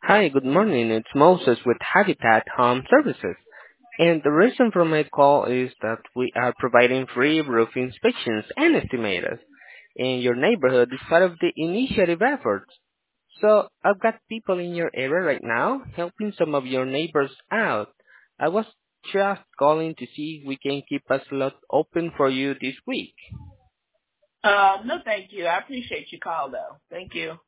Hi, good morning. It's Moses with Habitat Home Services. And the reason for my call is that we are providing free roof inspections and estimators in your neighborhood as part of the initiative efforts. So I've got people in your area right now helping some of your neighbors out. I was just calling to see if we can keep a slot open for you this week. No, thank you. I appreciate your call, though. Thank you.